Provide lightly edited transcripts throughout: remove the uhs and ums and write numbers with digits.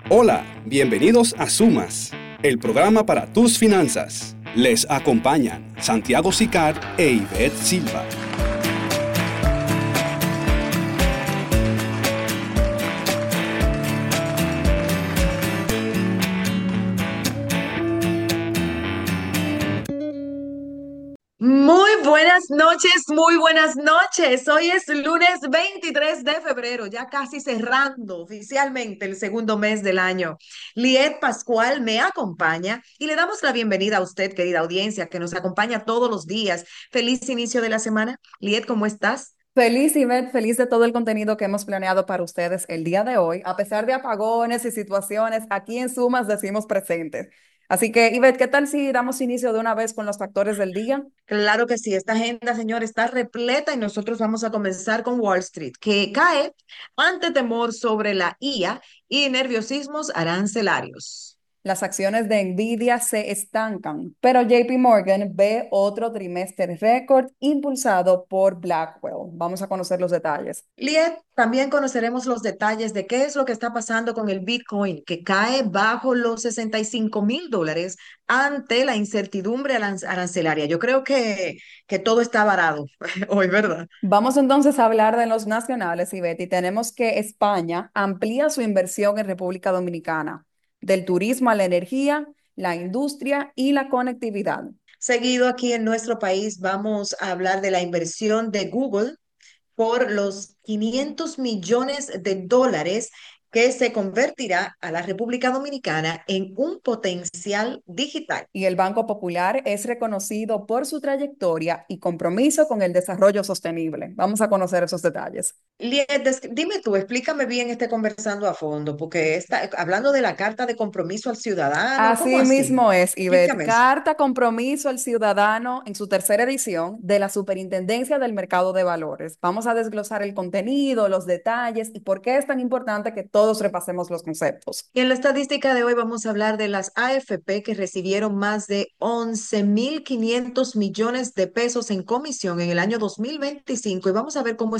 Hola, bienvenidos a Sumas, el programa para tus finanzas. Les acompañan Santiago Sicar e Ivette Silva. Muy buenas noches, muy buenas noches. Hoy es lunes 23 de febrero, ya casi cerrando oficialmente el segundo mes del año. Liet Pascual me acompaña y le damos la bienvenida a usted, querida audiencia, que nos acompaña todos los días. Feliz inicio de la semana. Liet, ¿cómo estás? Feliz, Ivette, feliz de todo el contenido que hemos planeado para ustedes el día de hoy. A pesar de apagones y situaciones, aquí en Sumas decimos presentes. Así que, Ivette, ¿qué tal si damos inicio de una vez con los factores del día? Claro que sí, esta agenda, señor, está repleta y nosotros vamos a comenzar con Wall Street, que cae ante temor sobre la IA y nerviosismos arancelarios. Las acciones de Nvidia se estancan, pero JP Morgan ve otro trimestre récord impulsado por Blackwell. Vamos a conocer los detalles. Liet, también conoceremos los detalles de qué es lo que está pasando con el Bitcoin, que cae bajo los $65,000 ante la incertidumbre arancelaria. Yo creo que todo está varado hoy, ¿verdad? Vamos entonces a hablar de los nacionales, Ivette, y tenemos que España amplía su inversión en República Dominicana, del turismo a la energía, la industria y la conectividad. Seguido aquí en nuestro país vamos a hablar de la inversión de Google por los $500 millones que se convertirá a la República Dominicana en un potencial digital. Y el Banco Popular es reconocido por su trayectoria y compromiso con el desarrollo sostenible. Vamos a conocer esos detalles. Liet, dime tú, explícame bien este conversando a fondo, porque está hablando de la carta de compromiso al ciudadano, ¿cómo Así así? mismo es, Ivette. Explícame eso. Carta Compromiso al Ciudadano en su tercera edición de la Superintendencia del Mercado de Valores. Vamos a desglosar el contenido, los detalles y por qué es tan importante que todos repasemos los conceptos. Y en la estadística de hoy vamos a hablar de las AFP que recibieron más de 11.500 millones de pesos en comisión en el año 2025 y vamos a ver cómo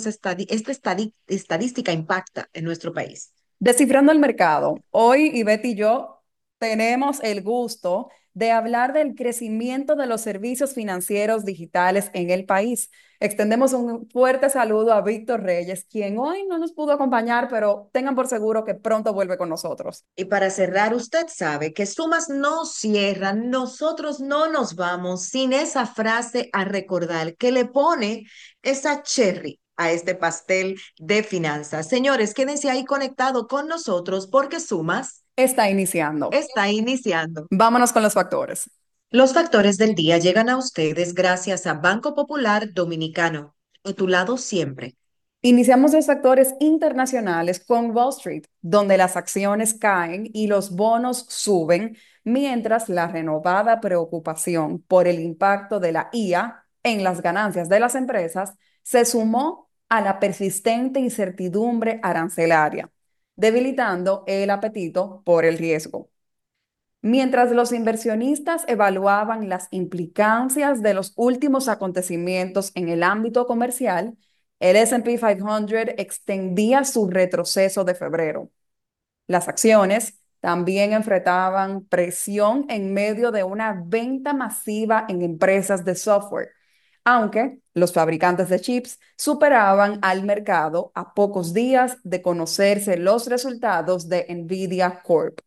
estadística impacta en nuestro país. Descifrando el mercado. Hoy Ivette y yo tenemos el gusto de hablar del crecimiento de los servicios financieros digitales en el país. Extendemos un fuerte saludo a Víctor Reyes, quien hoy no nos pudo acompañar, pero tengan por seguro que pronto vuelve con nosotros. Y para cerrar, usted sabe que Sumas no cierra, nosotros no nos vamos sin esa frase a recordar que le pone esa cherry a este pastel de finanzas. Señores, quédense ahí conectado con nosotros porque Sumas Está iniciando. está iniciando. Vámonos con los factores. Los factores del día llegan a ustedes gracias a Banco Popular Dominicano. A tu lado siempre. Iniciamos los factores internacionales con Wall Street, donde las acciones caen y los bonos suben, mientras la renovada preocupación por el impacto de la IA en las ganancias de las empresas se sumó a la persistente incertidumbre arancelaria, debilitando el apetito por el riesgo. Mientras los inversionistas evaluaban las implicancias de los últimos acontecimientos en el ámbito comercial, el S&P 500 extendía su retroceso de febrero. Las acciones también enfrentaban presión en medio de una venta masiva en empresas de software, aunque los fabricantes de chips superaban al mercado a pocos días de conocerse los resultados de Nvidia Corp.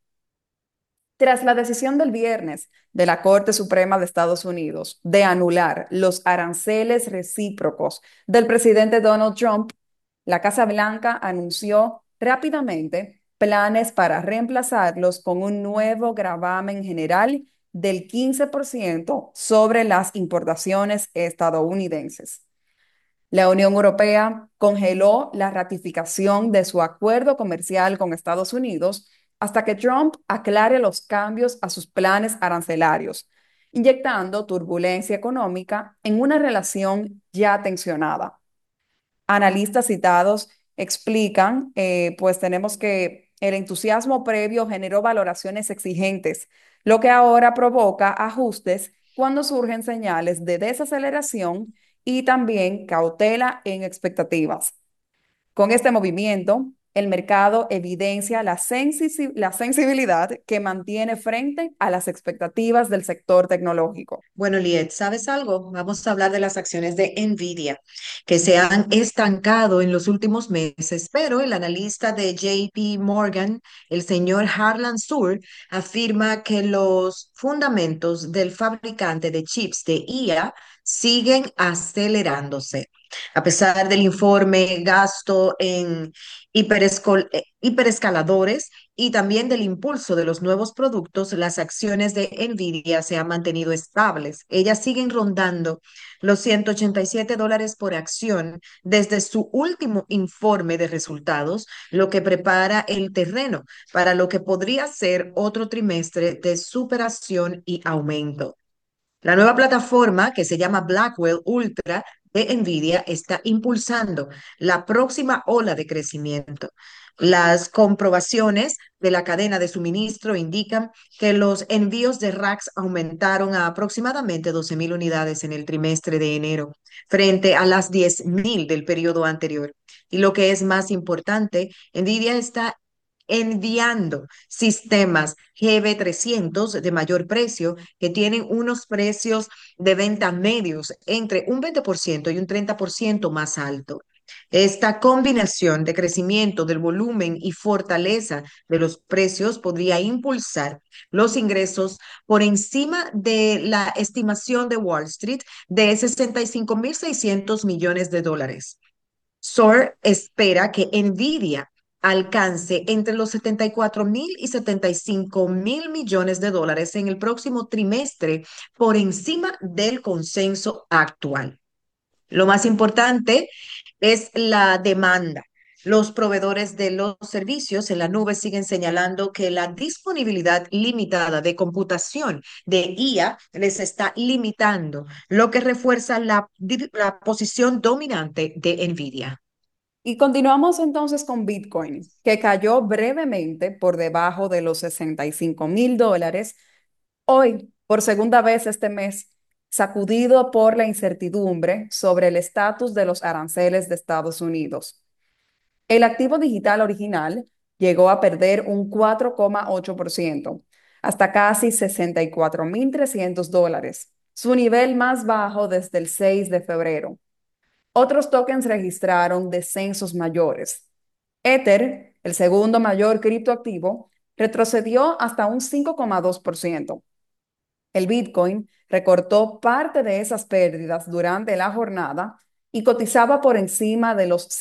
Tras la decisión del viernes de la Corte Suprema de Estados Unidos de anular los aranceles recíprocos del presidente Donald Trump, la Casa Blanca anunció rápidamente planes para reemplazarlos con un nuevo gravamen general del 15% sobre las importaciones estadounidenses. La Unión Europea congeló la ratificación de su acuerdo comercial con Estados Unidos hasta que Trump aclare los cambios a sus planes arancelarios, inyectando turbulencia económica en una relación ya tensionada. Analistas citados explican, pues tenemos que el entusiasmo previo generó valoraciones exigentes, lo que ahora provoca ajustes cuando surgen señales de desaceleración y también cautela en expectativas. Con este movimiento, El mercado evidencia la sensibilidad que mantiene frente a las expectativas del sector tecnológico. Bueno, Liet, ¿sabes algo? Vamos a hablar de las acciones de Nvidia, que se han estancado en los últimos meses, pero el analista de JP Morgan, el señor Harlan Sur, afirma que los fundamentos del fabricante de chips de IA siguen acelerándose. A pesar del informe gasto en hiperescaladores y también del impulso de los nuevos productos, las acciones de Nvidia se han mantenido estables. Ellas siguen rondando los $187 por acción desde su último informe de resultados, lo que prepara el terreno para lo que podría ser otro trimestre de superación y aumento. La nueva plataforma que se llama Blackwell Ultra de Nvidia está impulsando la próxima ola de crecimiento. Las comprobaciones de la cadena de suministro indican que los envíos de racks aumentaron a aproximadamente 12,000 unidades en el trimestre de enero, frente a las 10,000 del periodo anterior. Y lo que es más importante, Nvidia está enviando sistemas GB300 de mayor precio que tienen unos precios de venta medios entre un 20% y un 30% más alto. Esta combinación de crecimiento del volumen y fortaleza de los precios podría impulsar los ingresos por encima de la estimación de Wall Street de 65,600 millones de dólares. SOAR espera que Nvidia alcance entre los 74,000 y 75,000 millones de dólares en el próximo trimestre por encima del consenso actual. Lo más importante es la demanda. Los proveedores de los servicios en la nube siguen señalando que la disponibilidad limitada de computación de IA les está limitando, lo que refuerza la posición dominante de Nvidia. Y continuamos entonces con Bitcoin, que cayó brevemente por debajo de los $65,000 hoy, por segunda vez este mes, sacudido por la incertidumbre sobre el estatus de los aranceles de Estados Unidos. El activo digital original llegó a perder un 4,8%, hasta casi $64,300, su nivel más bajo desde el 6 de febrero. Otros tokens registraron descensos mayores. Ether, el segundo mayor criptoactivo, retrocedió hasta un 5,2%. El Bitcoin recortó parte de esas pérdidas durante la jornada y cotizaba por encima de los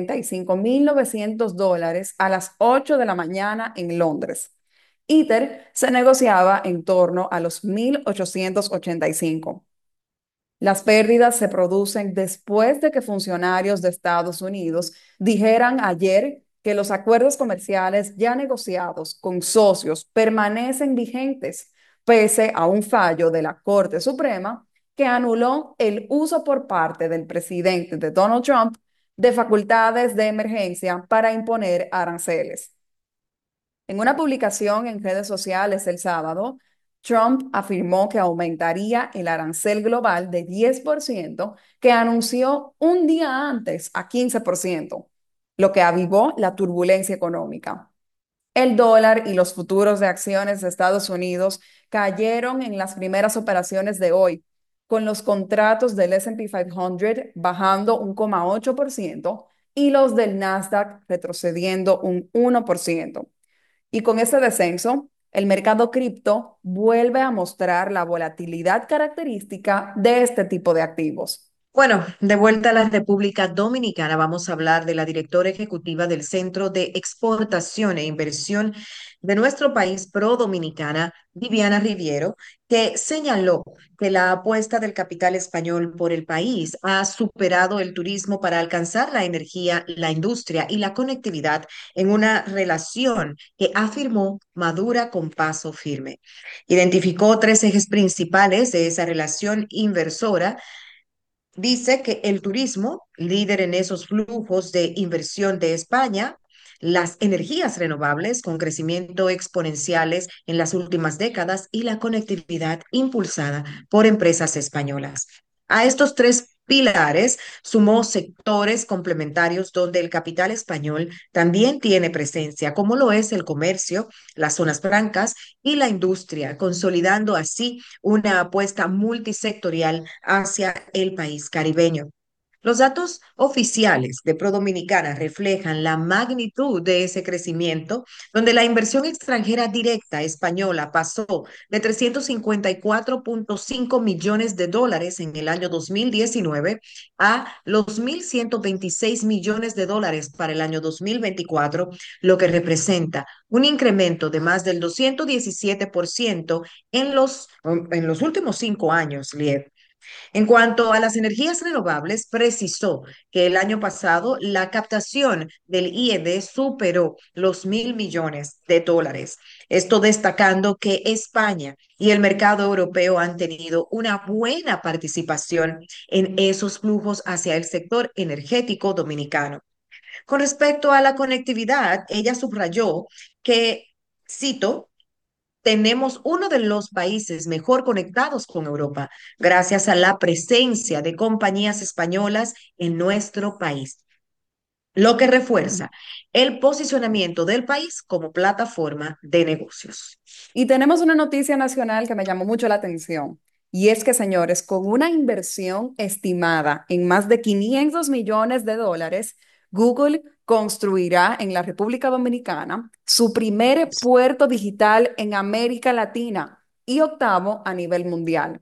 $65,900 a las 8 de la mañana en Londres. Ether se negociaba en torno a los 1,885. Las pérdidas se producen después de que funcionarios de Estados Unidos dijeran ayer que los acuerdos comerciales ya negociados con socios permanecen vigentes, pese a un fallo de la Corte Suprema que anuló el uso por parte del presidente de Donald Trump de facultades de emergencia para imponer aranceles. En una publicación en redes sociales el sábado, Trump afirmó que aumentaría el arancel global de 10% que anunció un día antes a 15%, lo que avivó la turbulencia económica. El dólar y los futuros de acciones de Estados Unidos cayeron en las primeras operaciones de hoy, con los contratos del S&P 500 bajando un 1,8% y los del Nasdaq retrocediendo un 1%. Y con ese descenso, el mercado cripto vuelve a mostrar la volatilidad característica de este tipo de activos. Bueno, de vuelta a la República Dominicana, vamos a hablar de la directora ejecutiva del Centro de Exportación e Inversión de nuestro país, Pro Dominicana, Viviana Riviero, que señaló que la apuesta del capital español por el país ha superado el turismo para alcanzar la energía, la industria y la conectividad en una relación que afirmó madura con paso firme. Identificó tres ejes principales de esa relación inversora. Dice que el turismo, líder en esos flujos de inversión de España, las energías renovables con crecimiento exponenciales en las últimas décadas y la conectividad impulsada por empresas españolas. A estos tres pilares, sumó sectores complementarios donde el capital español también tiene presencia, como lo es el comercio, las zonas francas y la industria, consolidando así una apuesta multisectorial hacia el país caribeño. Los datos oficiales de ProDominicana reflejan la magnitud de ese crecimiento, donde la inversión extranjera directa española pasó de 354,5 millones de dólares en el año 2019 a los 1.126 millones de dólares para el año 2024, lo que representa un incremento de más del 217% en los últimos 5 años, Liet. En cuanto a las energías renovables, precisó que el año pasado la captación del IED superó los 1.000 millones de dólares. Esto destacando que España y el mercado europeo han tenido una buena participación en esos flujos hacia el sector energético dominicano. Con respecto a la conectividad, ella subrayó que, cito, tenemos uno de los países mejor conectados con Europa, gracias a la presencia de compañías españolas en nuestro país, lo que refuerza el posicionamiento del país como plataforma de negocios. Y tenemos una noticia nacional que me llamó mucho la atención. Y es que, señores, con una inversión estimada en más de 500 millones de dólares, Google construirá en la República Dominicana su primer puerto digital en América Latina y octavo a nivel mundial.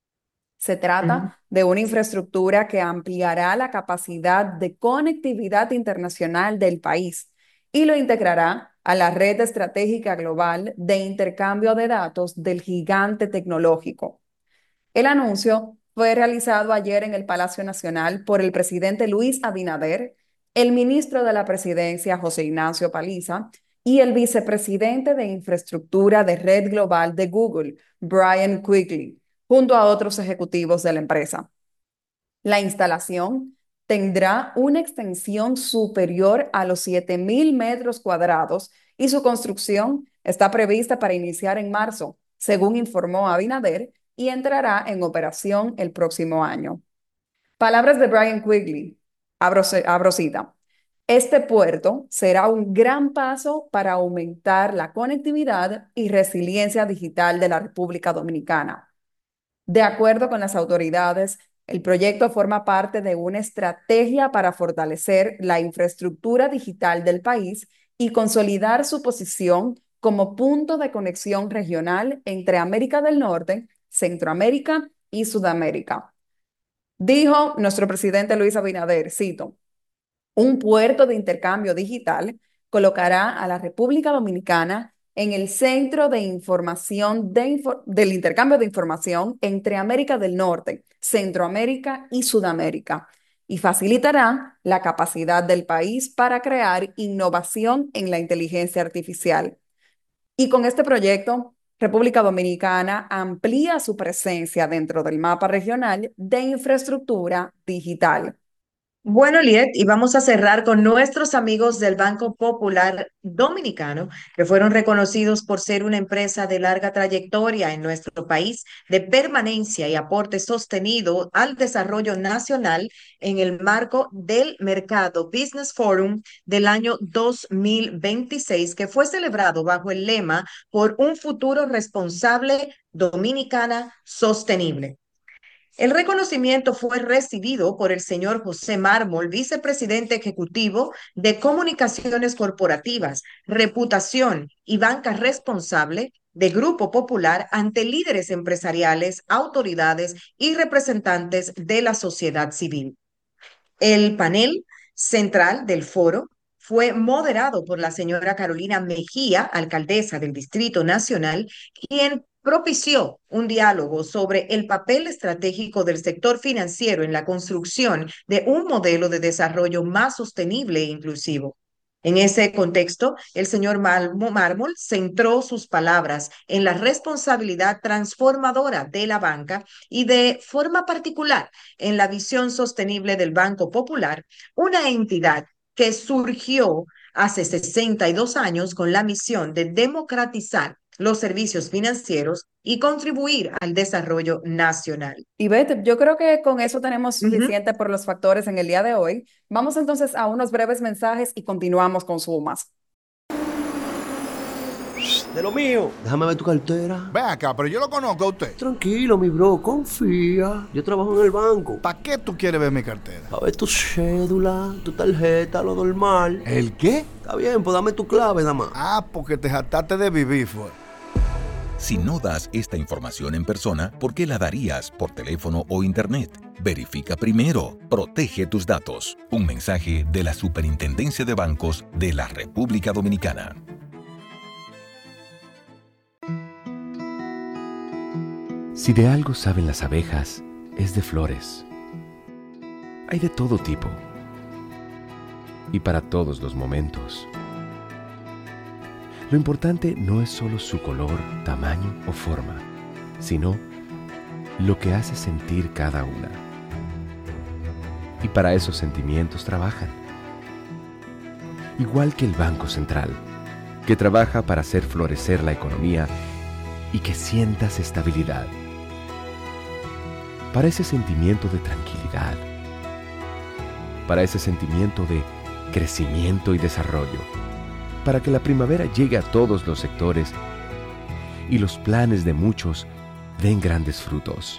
Se Ujú. trata de una infraestructura que ampliará la capacidad de conectividad internacional del país y lo integrará a la red estratégica global de intercambio de datos del gigante tecnológico. El anuncio fue realizado ayer en el Palacio Nacional por el presidente Luis Abinader, el ministro de la Presidencia José Ignacio Paliza y el vicepresidente de Infraestructura de Red Global de Google, Brian Quigley, junto a otros ejecutivos de la empresa. La instalación tendrá una extensión superior a los 7.000 metros cuadrados y su construcción está prevista para iniciar en marzo, según informó Abinader, y entrará en operación el próximo año. Palabras de Brian Quigley, abro cita. Este puerto será un gran paso para aumentar la conectividad y resiliencia digital de la República Dominicana. De acuerdo con las autoridades, el proyecto forma parte de una estrategia para fortalecer la infraestructura digital del país y consolidar su posición como punto de conexión regional entre América del Norte, Centroamérica y Sudamérica. Dijo nuestro presidente Luis Abinader, cito, un puerto de intercambio digital colocará a la República Dominicana en el centro de información del intercambio de información entre América del Norte, Centroamérica y Sudamérica y facilitará la capacidad del país para crear innovación en la inteligencia artificial. Y con este proyecto, República Dominicana amplía su presencia dentro del mapa regional de infraestructura digital. Bueno, Liet, y vamos a cerrar con nuestros amigos del Banco Popular Dominicano, que fueron reconocidos por ser una empresa de larga trayectoria en nuestro país, de permanencia y aporte sostenido al desarrollo nacional en el marco del Mercado Business Forum del año 2026, que fue celebrado bajo el lema Por un futuro responsable, Dominicana sostenible. El reconocimiento fue recibido por el señor José Mármol, vicepresidente ejecutivo de Comunicaciones Corporativas, Reputación y Banca Responsable de Grupo Popular ante líderes empresariales, autoridades y representantes de la sociedad civil. El panel central del foro fue moderado por la señora Carolina Mejía, alcaldesa del Distrito Nacional, quien propició un diálogo sobre el papel estratégico del sector financiero en la construcción de un modelo de desarrollo más sostenible e inclusivo. En ese contexto, el señor Mármol centró sus palabras en la responsabilidad transformadora de la banca y de forma particular en la visión sostenible del Banco Popular, una entidad que surgió hace 62 años con la misión de democratizar los servicios financieros y contribuir al desarrollo nacional. Y Beth, yo creo que con eso tenemos Ujú. suficiente por los factores en el día de hoy. Vamos entonces a unos breves mensajes y continuamos con Sumas. De lo mío. Déjame ver tu cartera. Ven acá, pero yo lo conozco a usted. Tranquilo, mi bro, confía. Yo trabajo en el banco. ¿Para qué tú quieres ver mi cartera? A ver tu cédula, tu tarjeta, lo normal. ¿El qué? Está bien, pues dame tu clave, dama. Ah, porque te jactaste de vivir, fue. Si no das esta información en persona, ¿por qué la darías por teléfono o internet? Verifica primero. Protege tus datos. Un mensaje de la Superintendencia de Bancos de la República Dominicana. Si de algo saben las abejas, es de flores. Hay de todo tipo y para todos los momentos. Lo importante no es solo su color, tamaño o forma, sino lo que hace sentir cada una. Y para esos sentimientos trabajan. Igual que el Banco Central, que trabaja para hacer florecer la economía y que sientas estabilidad. Para ese sentimiento de tranquilidad, para ese sentimiento de crecimiento y desarrollo, para que la primavera llegue a todos los sectores y los planes de muchos den grandes frutos.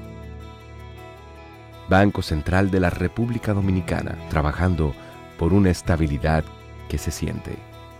Banco Central de la República Dominicana, trabajando por una estabilidad que se siente.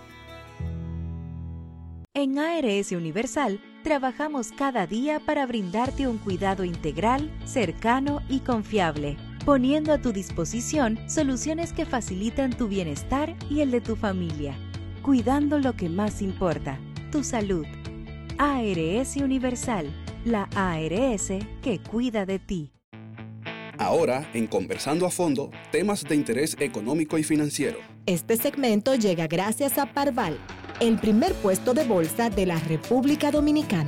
En ARS Universal, trabajamos cada día para brindarte un cuidado integral, cercano y confiable, poniendo a tu disposición soluciones que facilitan tu bienestar y el de tu familia, cuidando lo que más importa, tu salud. ARS Universal, la ARS que cuida de ti. Ahora, en Conversando a Fondo, temas de interés económico y financiero. Este segmento llega gracias a Parval, el primer puesto de bolsa de la República Dominicana.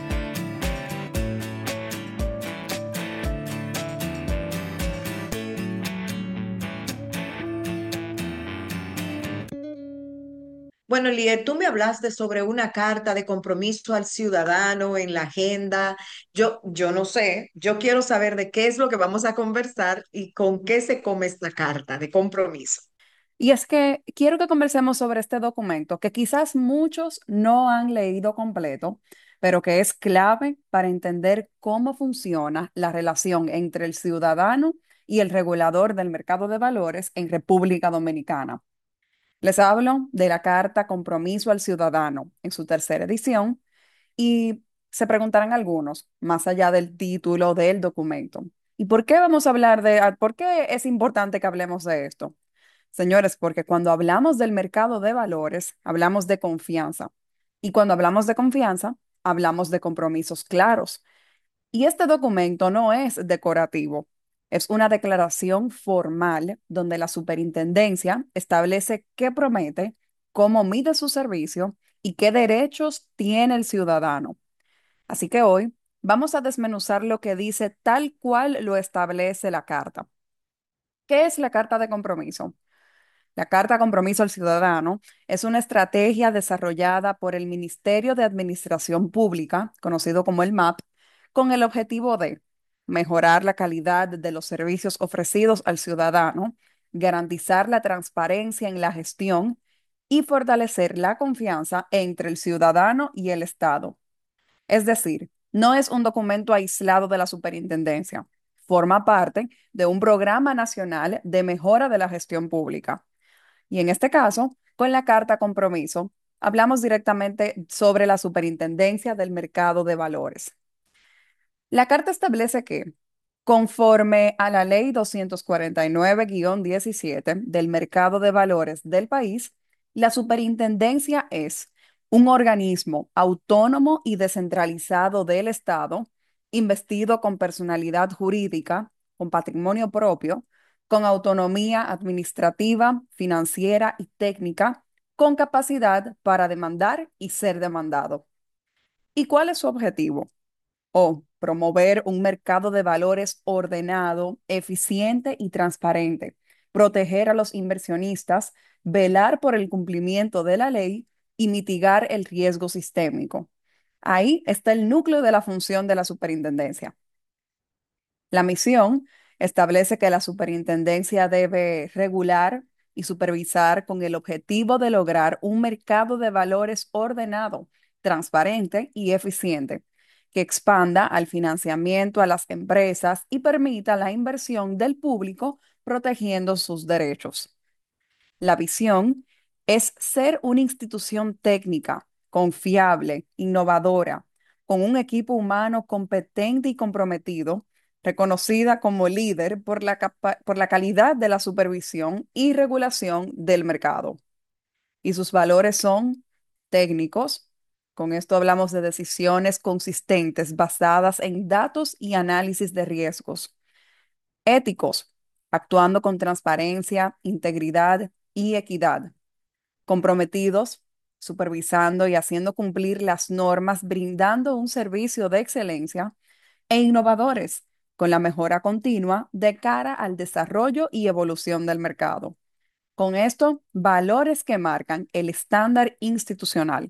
Bueno, Liet, tú me hablaste sobre una carta de compromiso al ciudadano en la agenda. Yo no sé, yo quiero saber de qué es lo que vamos a conversar y con qué se come esta carta de compromiso. Y es que quiero que conversemos sobre este documento que quizás muchos no han leído completo, pero que es clave para entender cómo funciona la relación entre el ciudadano y el regulador del mercado de valores en República Dominicana. Les hablo de la Carta Compromiso al Ciudadano en su tercera edición y se preguntarán algunos, más allá del título del documento. ¿Y por qué vamos a hablar por qué es importante que hablemos de esto? Señores, porque cuando hablamos del mercado de valores, hablamos de confianza. Y cuando hablamos de confianza, hablamos de compromisos claros. Y este documento no es decorativo, es una declaración formal donde la superintendencia establece qué promete, cómo mide su servicio y qué derechos tiene el ciudadano. Así que hoy vamos a desmenuzar lo que dice tal cual lo establece la carta. ¿Qué es la carta de compromiso? La Carta Compromiso al Ciudadano es una estrategia desarrollada por el Ministerio de Administración Pública, conocido como el MAP, con el objetivo de mejorar la calidad de los servicios ofrecidos al ciudadano, garantizar la transparencia en la gestión y fortalecer la confianza entre el ciudadano y el Estado. Es decir, no es un documento aislado de la superintendencia, forma parte de un programa nacional de mejora de la gestión pública. Y en este caso, con la carta compromiso, hablamos directamente sobre la Superintendencia del Mercado de Valores. La carta establece que, conforme a la Ley 249-17 del Mercado de Valores del país, la superintendencia es un organismo autónomo y descentralizado del Estado, investido con personalidad jurídica, con patrimonio propio, con autonomía administrativa, financiera y técnica, con capacidad para demandar y ser demandado. ¿Y cuál es su objetivo? Promover un mercado de valores ordenado, eficiente y transparente, proteger a los inversionistas, velar por el cumplimiento de la ley y mitigar el riesgo sistémico. Ahí está el núcleo de la función de la superintendencia. La misión establece que la superintendencia debe regular y supervisar con el objetivo de lograr un mercado de valores ordenado, transparente y eficiente, que expanda al financiamiento a las empresas y permita la inversión del público protegiendo sus derechos. La visión es ser una institución técnica, confiable, innovadora, con un equipo humano competente y comprometido, reconocida como líder por la calidad de la supervisión y regulación del mercado. Y sus valores son técnicos. Con esto hablamos de decisiones consistentes basadas en datos y análisis de riesgos. Éticos, actuando con transparencia, integridad y equidad. Comprometidos, supervisando y haciendo cumplir las normas, brindando un servicio de excelencia. E innovadores, con la mejora continua de cara al desarrollo y evolución del mercado. Con esto, valores que marcan el estándar institucional.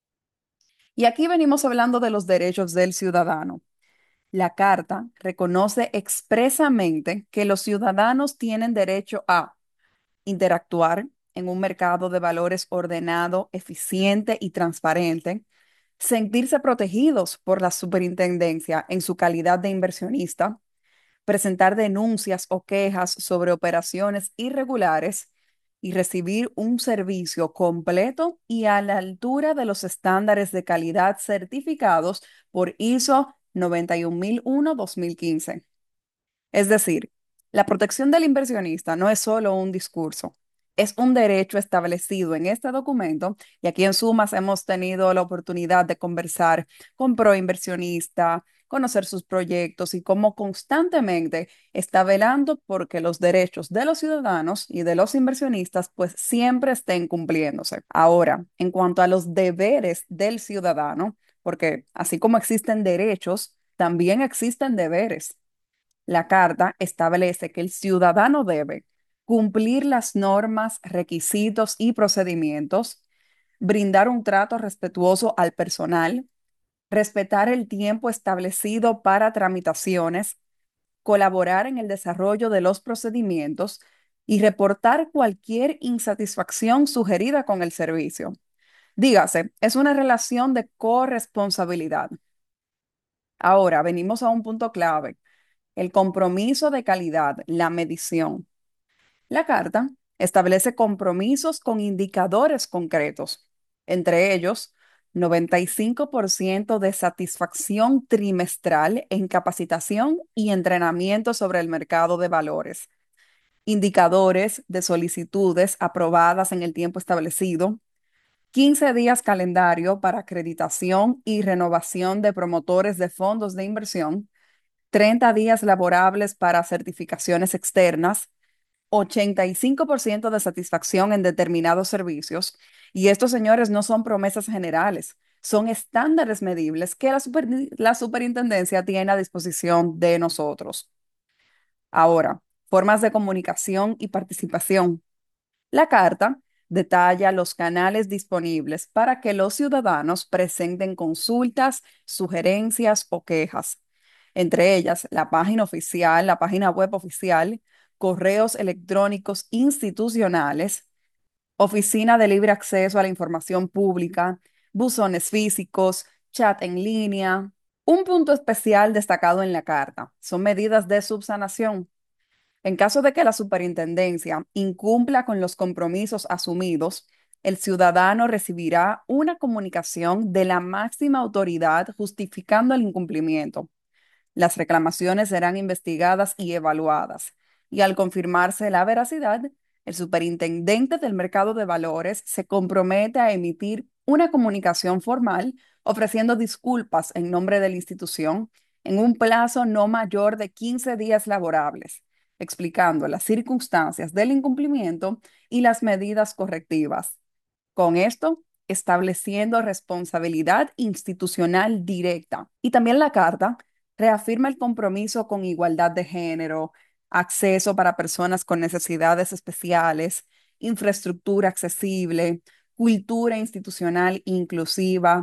Y aquí venimos hablando de los derechos del ciudadano. La Carta reconoce expresamente que los ciudadanos tienen derecho a interactuar en un mercado de valores ordenado, eficiente y transparente, sentirse protegidos por la superintendencia en su calidad de inversionista, presentar denuncias o quejas sobre operaciones irregulares y recibir un servicio completo y a la altura de los estándares de calidad certificados por ISO 91001-2015. Es decir, la protección del inversionista no es solo un discurso, es un derecho establecido en este documento y aquí en Sumas hemos tenido la oportunidad de conversar con proinversionista, conocer sus proyectos y cómo constantemente está velando porque los derechos de los ciudadanos y de los inversionistas pues siempre estén cumpliéndose. Ahora, en cuanto a los deberes del ciudadano, porque así como existen derechos, también existen deberes. La Carta establece que el ciudadano debe cumplir las normas, requisitos y procedimientos, brindar un trato respetuoso al personal, respetar el tiempo establecido para tramitaciones, colaborar en el desarrollo de los procedimientos y reportar cualquier insatisfacción sugerida con el servicio. Dígase, es una relación de corresponsabilidad. Ahora, venimos a un punto clave: el compromiso de calidad, la medición. La Carta establece compromisos con indicadores concretos, entre ellos 95% de satisfacción trimestral en capacitación y entrenamiento sobre el mercado de valores, indicadores de solicitudes aprobadas en el tiempo establecido, 15 días calendario para acreditación y renovación de promotores de fondos de inversión, 30 días laborables para certificaciones externas, 85% de satisfacción en determinados servicios. Y estos, señores, no son promesas generales, son estándares medibles que la superintendencia tiene a disposición de nosotros. Ahora, formas de comunicación y participación. La carta detalla los canales disponibles para que los ciudadanos presenten consultas, sugerencias o quejas. Entre ellas, la página oficial, la página web oficial, correos electrónicos institucionales, oficina de libre acceso a la información pública, buzones físicos, chat en línea. Un punto especial destacado en la carta son medidas de subsanación. En caso de que la superintendencia incumpla con los compromisos asumidos, el ciudadano recibirá una comunicación de la máxima autoridad justificando el incumplimiento. Las reclamaciones serán investigadas y evaluadas, y al confirmarse la veracidad, el superintendente del mercado de valores se compromete a emitir una comunicación formal ofreciendo disculpas en nombre de la institución en un plazo no mayor de 15 días laborables, explicando las circunstancias del incumplimiento y las medidas correctivas. Con esto, estableciendo responsabilidad institucional directa. Y también la carta reafirma el compromiso con igualdad de género, acceso para personas con necesidades especiales, infraestructura accesible, cultura institucional inclusiva,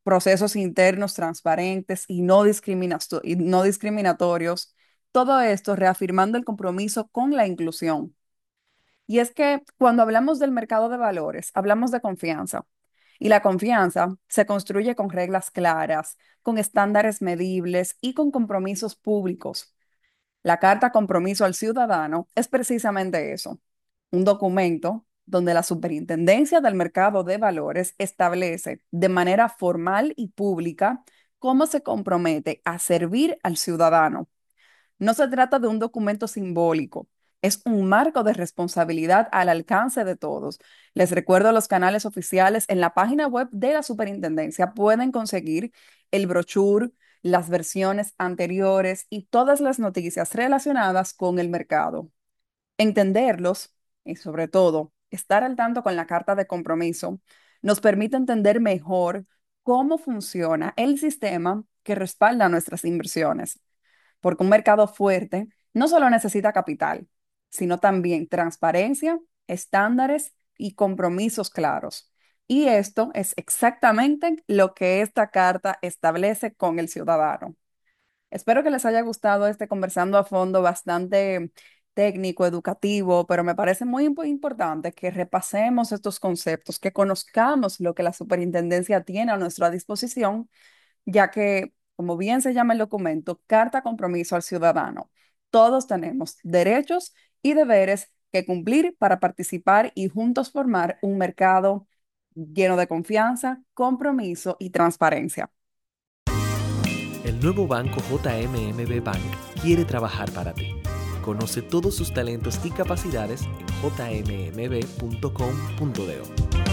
procesos internos transparentes y no discriminatorios, todo esto reafirmando el compromiso con la inclusión. Y es que cuando hablamos del mercado de valores, hablamos de confianza. Y la confianza se construye con reglas claras, con estándares medibles y con compromisos públicos. La Carta Compromiso al Ciudadano es precisamente eso, un documento donde la Superintendencia del Mercado de Valores establece de manera formal y pública cómo se compromete a servir al ciudadano. No se trata de un documento simbólico, es un marco de responsabilidad al alcance de todos. Les recuerdo los canales oficiales en la página web de la Superintendencia. Pueden conseguir el brochure, las versiones anteriores y todas las noticias relacionadas con el mercado. Entenderlos y sobre todo estar al tanto con la carta de compromiso nos permite entender mejor cómo funciona el sistema que respalda nuestras inversiones. Porque un mercado fuerte no solo necesita capital, sino también transparencia, estándares y compromisos claros. Y esto es exactamente lo que esta carta establece con el ciudadano. Espero que les haya gustado este conversando a fondo bastante técnico, educativo, pero me parece muy importante que repasemos estos conceptos, que conozcamos lo que la superintendencia tiene a nuestra disposición, ya que, como bien se llama el documento, Carta Compromiso al Ciudadano. Todos tenemos derechos y deberes que cumplir para participar y juntos formar un mercado lleno de confianza, compromiso y transparencia. El nuevo banco JMMB Bank quiere trabajar para ti. Conoce todos sus talentos y capacidades en jmmb.com.do.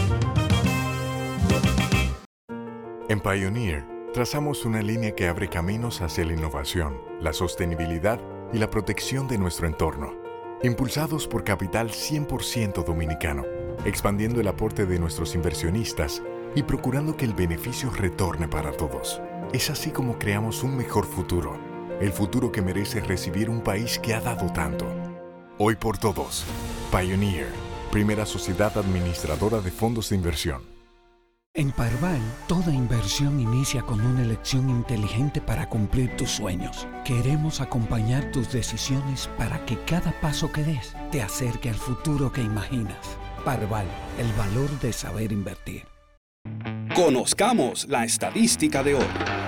En Pioneer, trazamos una línea que abre caminos hacia la innovación, la sostenibilidad y la protección de nuestro entorno. Impulsados por capital 100% dominicano, expandiendo el aporte de nuestros inversionistas y procurando que el beneficio retorne para todos. Es así como creamos un mejor futuro, el futuro que merece recibir un país que ha dado tanto. Hoy por todos, Pioneer, primera sociedad administradora de fondos de inversión. En Parval, toda inversión inicia con una elección inteligente para cumplir tus sueños. Queremos acompañar tus decisiones para que cada paso que des te acerque al futuro que imaginas. Parval, el valor de saber invertir. Conozcamos la estadística de hoy.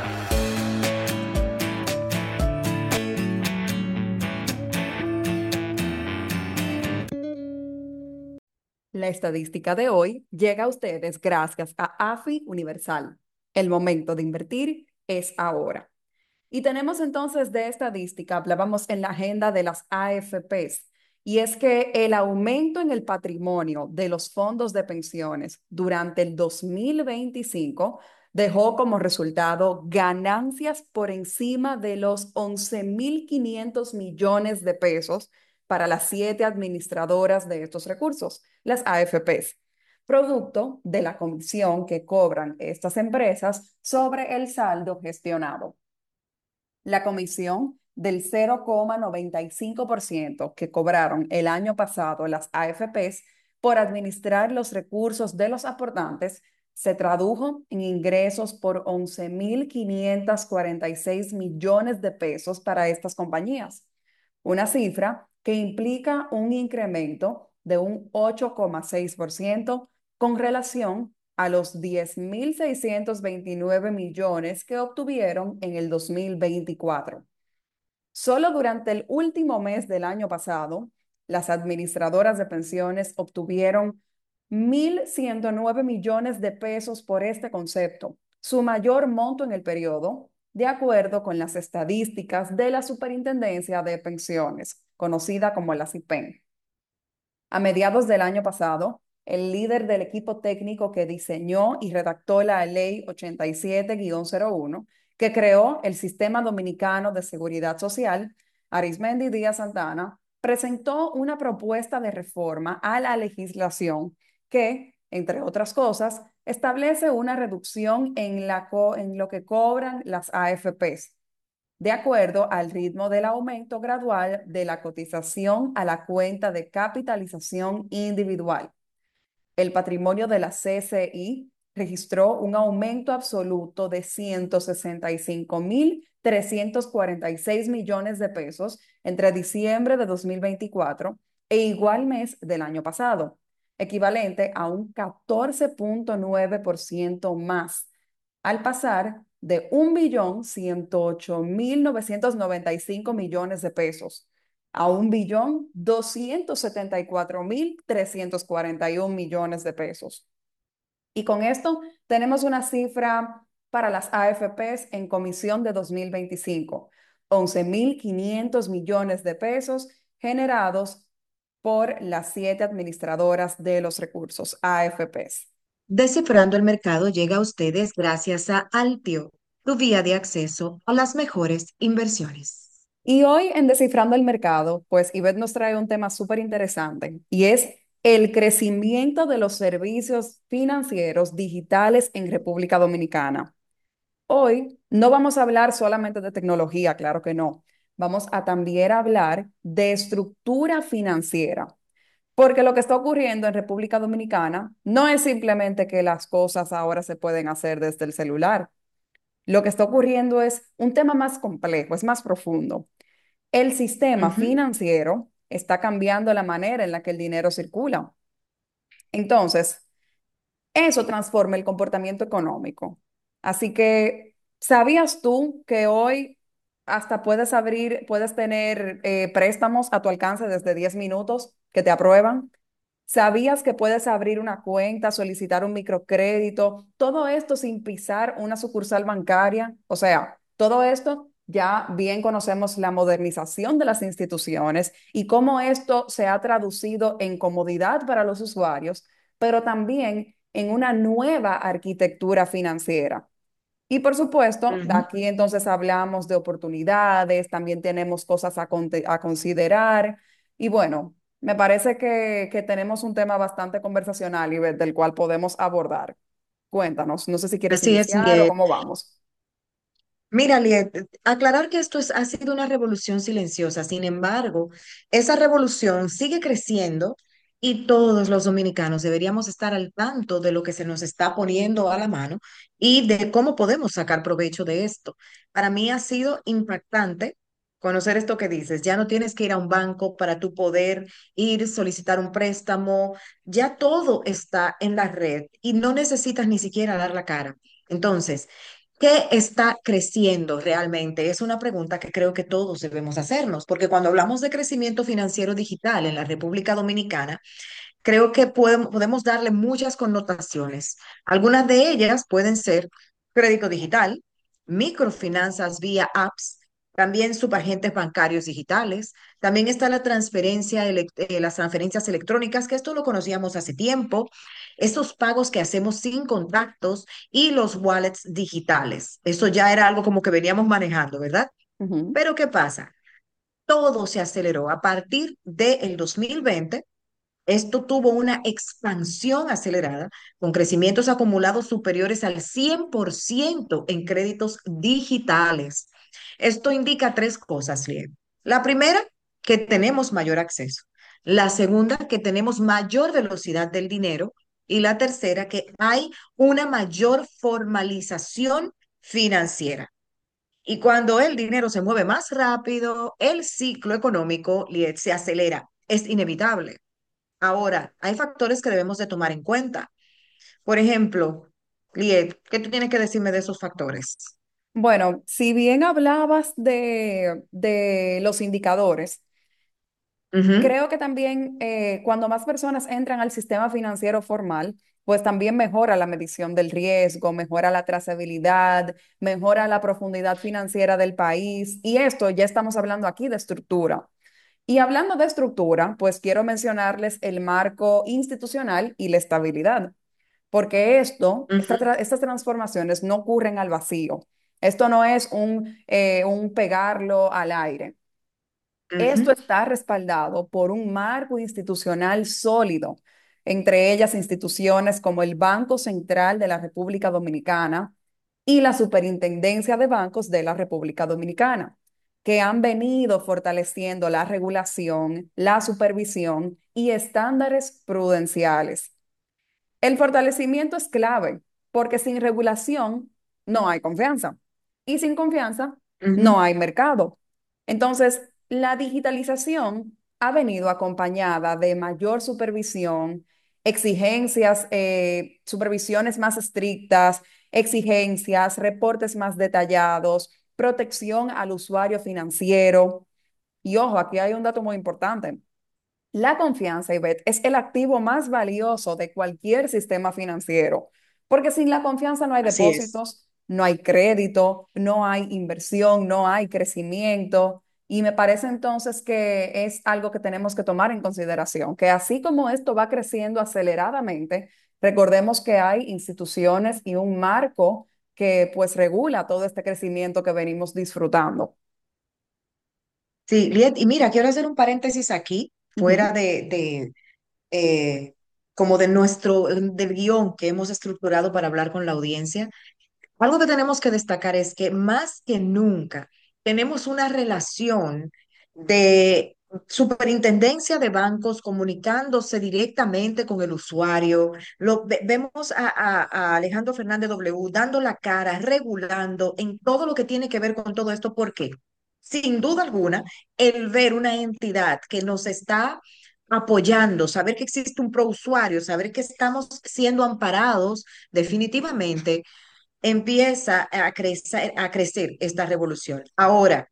La estadística de hoy llega a ustedes gracias a AFI Universal. El momento de invertir es ahora. Y tenemos entonces de estadística, hablábamos en la agenda de las AFPs, y es que el aumento en el patrimonio de los fondos de pensiones durante el 2025 dejó como resultado ganancias por encima de los 11.500 millones de pesos para las 7 administradoras de estos recursos, las AFPs, producto de la comisión que cobran estas empresas sobre el saldo gestionado. La comisión del 0,95% que cobraron el año pasado las AFPs por administrar los recursos de los aportantes se tradujo en ingresos por 11.546 millones de pesos para estas compañías, una cifra que implica un incremento de un 8,6% con relación a los 10.629 millones que obtuvieron en el 2024. Solo durante el último mes del año pasado, las administradoras de pensiones obtuvieron 1.109 millones de pesos por este concepto, su mayor monto en el periodo, de acuerdo con las estadísticas de la Superintendencia de Pensiones, conocida como la SIPEN. A mediados del año pasado, el líder del equipo técnico que diseñó y redactó la Ley 87-01, que creó el Sistema Dominicano de Seguridad Social, Arismendi Díaz Santana, presentó una propuesta de reforma a la legislación que, entre otras cosas, establece una reducción en lo que cobran las AFPs, de acuerdo al ritmo del aumento gradual de la cotización a la cuenta de capitalización individual. El patrimonio de la CCI registró un aumento absoluto de 165.346 millones de pesos entre diciembre de 2024 e igual mes del año pasado, equivalente a un 14.9% más, al pasar de 1.108.995 millones de pesos a 1.274.341 millones de pesos. Y con esto tenemos una cifra para las AFPs en comisión de 2025, 11.500 millones de pesos generados por las 7 administradoras de los recursos, AFPs. Descifrando el mercado llega a ustedes gracias a Altio, tu vía de acceso a las mejores inversiones. Y hoy en Descifrando el Mercado, pues Ivette nos trae un tema súper interesante y es el crecimiento de los servicios financieros digitales en República Dominicana. Hoy no vamos a hablar solamente de tecnología, claro que no. Vamos a también hablar de estructura financiera, porque lo que está ocurriendo en República Dominicana no es simplemente que las cosas ahora se pueden hacer desde el celular. Lo que está ocurriendo es un tema más complejo, es más profundo. El sistema Ujú. financiero está cambiando la manera en la que el dinero circula. Entonces, eso transforma el comportamiento económico. Así que, ¿sabías tú que hoy hasta puedes tener préstamos a tu alcance desde 10 minutos que te aprueban? ¿Sabías que puedes abrir una cuenta, solicitar un microcrédito? Todo esto sin pisar una sucursal bancaria. O sea, todo esto ya bien conocemos la modernización de las instituciones y cómo esto se ha traducido en comodidad para los usuarios, pero también en una nueva arquitectura financiera. Y por supuesto, Ujú. aquí entonces hablamos de oportunidades, también tenemos cosas a considerar. Y bueno, me parece que tenemos un tema bastante conversacional y del cual podemos abordar. Cuéntanos, no sé si quieres Así es, iniciar o Liet. cómo vamos. Mira, Liet, aclarar que ha sido una revolución silenciosa. Sin embargo, esa revolución sigue creciendo y todos los dominicanos deberíamos estar al tanto de lo que se nos está poniendo a la mano y de cómo podemos sacar provecho de esto. Para mí ha sido impactante conocer esto que dices. Ya no tienes que ir a un banco para tú poder ir, solicitar un préstamo. Ya todo está en la red y no necesitas ni siquiera dar la cara. Entonces, ¿qué está creciendo realmente? Es una pregunta que creo que todos debemos hacernos, porque cuando hablamos de crecimiento financiero digital en la República Dominicana, creo que podemos darle muchas connotaciones. Algunas de ellas pueden ser crédito digital, microfinanzas vía apps, también subagentes bancarios digitales. También está las transferencias electrónicas, que esto lo conocíamos hace tiempo, esos pagos que hacemos sin contactos y los wallets digitales. Eso ya era algo como que veníamos manejando, ¿verdad? Ujú. Pero ¿qué pasa? Todo se aceleró a partir del 2020. Esto tuvo una expansión acelerada, con crecimientos acumulados superiores al 100% en créditos digitales. Esto indica tres cosas, Liel. La primera, que tenemos mayor acceso. La segunda, que tenemos mayor velocidad del dinero. Y la tercera, que hay una mayor formalización financiera. Y cuando el dinero se mueve más rápido, el ciclo económico, Liet, se acelera. Es inevitable. Ahora, hay factores que debemos de tomar en cuenta. Por ejemplo, Liet, ¿qué tú tienes que decirme de esos factores? Bueno, si bien hablabas de los indicadores, Ujú. creo que también cuando más personas entran al sistema financiero formal, pues también mejora la medición del riesgo, mejora la trazabilidad, mejora la profundidad financiera del país. Y esto ya estamos hablando aquí de estructura. Y hablando de estructura, pues quiero mencionarles el marco institucional y la estabilidad, porque Ujú. estas transformaciones no ocurren al vacío. Esto no es un pegarlo al aire. Esto Ujú. está respaldado por un marco institucional sólido, entre ellas instituciones como el Banco Central de la República Dominicana y la Superintendencia de Bancos de la República Dominicana, que han venido fortaleciendo la regulación, la supervisión y estándares prudenciales. El fortalecimiento es clave, porque sin regulación no hay confianza y sin confianza Ujú. no hay mercado. Entonces, la digitalización ha venido acompañada de mayor supervisión, exigencias, supervisiones más estrictas, exigencias, reportes más detallados, protección al usuario financiero. Y ojo, aquí hay un dato muy importante. La confianza, Ivette, es el activo más valioso de cualquier sistema financiero, porque sin la confianza no hay Así es. depósitos, no hay crédito, no hay inversión, no hay crecimiento. Y me parece entonces que es algo que tenemos que tomar en consideración, que así como esto va creciendo aceleradamente, recordemos que hay instituciones y un marco que pues regula todo este crecimiento que venimos disfrutando. Sí, Liet, y mira, quiero hacer un paréntesis aquí, fuera Ujú, de como de del guión que hemos estructurado para hablar con la audiencia. Algo que tenemos que destacar es que más que nunca tenemos una relación de superintendencia de bancos comunicándose directamente con el usuario. Vemos a Alejandro Fernández W dando la cara, regulando en todo lo que tiene que ver con todo esto. ¿Por qué? Sin duda alguna, el ver una entidad que nos está apoyando, saber que existe un prousuario, saber que estamos siendo amparados definitivamente empieza a crecer esta revolución. Ahora,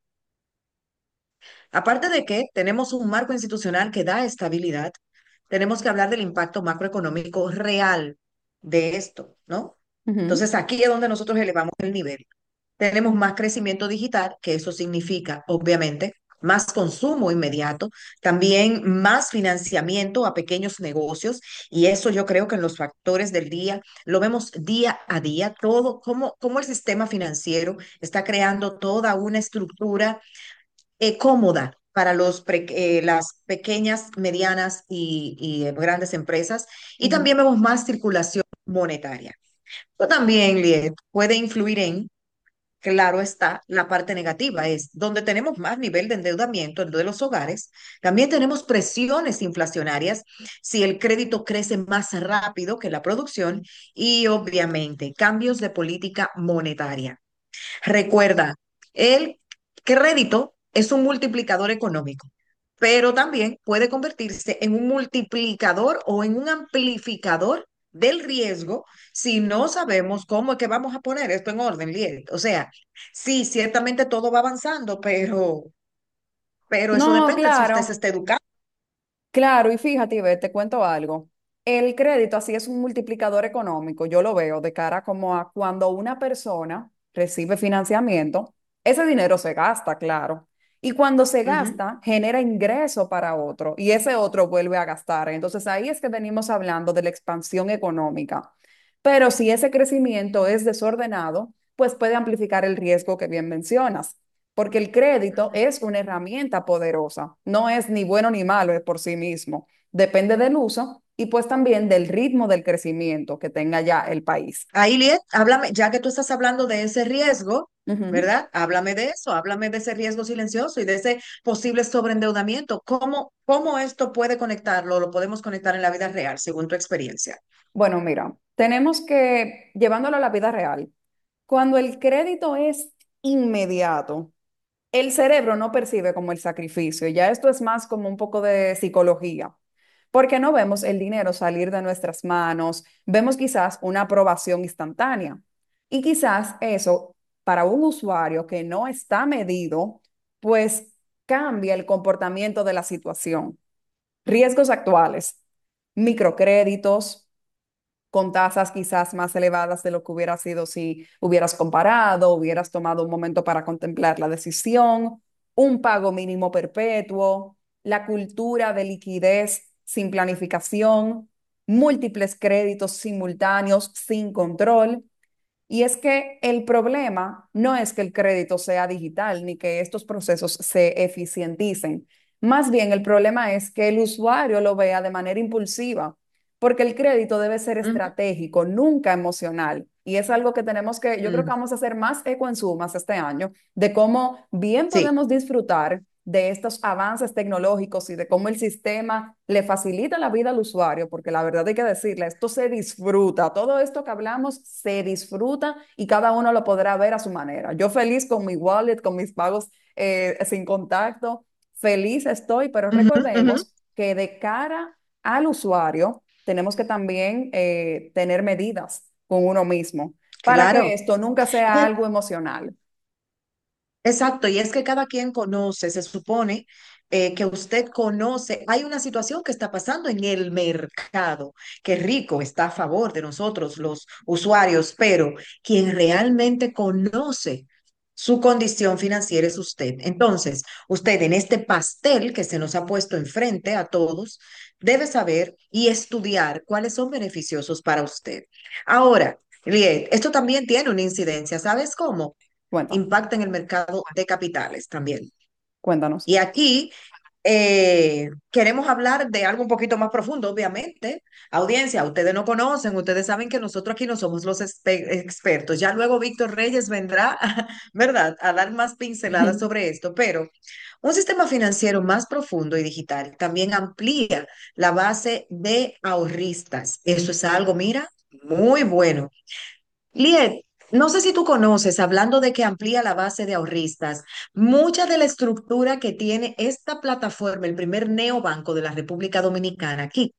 aparte de que tenemos un marco institucional que da estabilidad, tenemos que hablar del impacto macroeconómico real de esto, ¿no? ujú. Entonces, aquí es donde nosotros elevamos el nivel. Tenemos más crecimiento digital, que eso significa, obviamente, más consumo inmediato, también más financiamiento a pequeños negocios, y eso yo creo que en los factores del día lo vemos día a día, todo, cómo el sistema financiero está creando toda una estructura cómoda para las pequeñas, medianas y grandes empresas, y Ujú. también vemos más circulación monetaria. Pero también, Liet, puede influir en. Claro está, la parte negativa es donde tenemos más nivel de endeudamiento en de los hogares, también tenemos presiones inflacionarias si el crédito crece más rápido que la producción y obviamente cambios de política monetaria. Recuerda, el crédito es un multiplicador económico, pero también puede convertirse en un multiplicador o en un amplificador del riesgo si no sabemos cómo es que vamos a poner esto en orden, Liet. O sea, sí, ciertamente todo va avanzando, pero eso No, depende si usted se claro. está educando. Claro, y fíjate, Ivette, te cuento algo. El crédito así es un multiplicador económico, yo lo veo de cara como a cuando una persona recibe financiamiento, ese dinero se gasta, claro. Y cuando se Ujú. gasta, genera ingreso para otro y ese otro vuelve a gastar. Entonces ahí es que venimos hablando de la expansión económica. Pero si ese crecimiento es desordenado, pues puede amplificar el riesgo que bien mencionas. Porque el crédito es una herramienta poderosa, no es ni bueno ni malo por sí mismo, depende del uso y pues también del ritmo del crecimiento que tenga ya el país. Ahí, Liet, háblame, ya que tú estás hablando de ese riesgo, Ujú. ¿verdad? Háblame de eso, háblame de ese riesgo silencioso y de ese posible sobreendeudamiento. ¿Cómo esto puede conectarlo, lo podemos conectar en la vida real, según tu experiencia? Bueno, mira, tenemos que, llevándolo a la vida real, cuando el crédito es inmediato, el cerebro no percibe como el sacrificio, ya esto es más como un poco de psicología, porque no vemos el dinero salir de nuestras manos, vemos quizás una aprobación instantánea. Y quizás eso, para un usuario que no está medido, pues cambia el comportamiento de la situación. Riesgos actuales, microcréditos con tasas quizás más elevadas de lo que hubiera sido si hubieras comparado, hubieras tomado un momento para contemplar la decisión, un pago mínimo perpetuo, la cultura de liquidez sin planificación, múltiples créditos simultáneos sin control. Y es que el problema no es que el crédito sea digital ni que estos procesos se eficienticen. Más bien el problema es que el usuario lo vea de manera impulsiva, porque el crédito debe ser Ujú. estratégico, nunca emocional. Y es algo que tenemos que, yo creo que Mm, vamos a hacer más eco en Sumas este año, de cómo bien sí, podemos disfrutar de estos avances tecnológicos y de cómo el sistema le facilita la vida al usuario, porque la verdad hay que decirle, esto se disfruta, todo esto que hablamos se disfruta y cada uno lo podrá ver a su manera. Yo feliz con mi wallet, con mis pagos sin contacto, feliz estoy, pero Ujú, ujú. recordemos que de cara al usuario tenemos que también tener medidas con uno mismo para que Claro. esto nunca sea algo emocional. Exacto, y es que cada quien conoce, se supone que usted conoce, hay una situación que está pasando en el mercado, que rico está a favor de nosotros, los usuarios, pero quien realmente conoce su condición financiera es usted. Entonces, usted en este pastel que se nos ha puesto enfrente a todos, debe saber y estudiar cuáles son beneficiosos para usted. Ahora, Liet, esto también tiene una incidencia, ¿sabes cómo? Cuéntanos, Impacta en el mercado de capitales también. cuéntanos. Y aquí queremos hablar de algo un poquito más profundo, obviamente. Audiencia, ustedes no conocen, ustedes saben que nosotros aquí no somos los expertos. Ya luego Víctor Reyes vendrá, ¿verdad?, a dar más pinceladas sobre esto, pero un sistema financiero más profundo y digital también amplía la base de ahorristas. Eso es algo, mira, muy bueno. Liet, no sé si tú conoces, hablando de que amplía la base de ahorristas, mucha de la estructura que tiene esta plataforma, el primer neobanco de la República Dominicana aquí.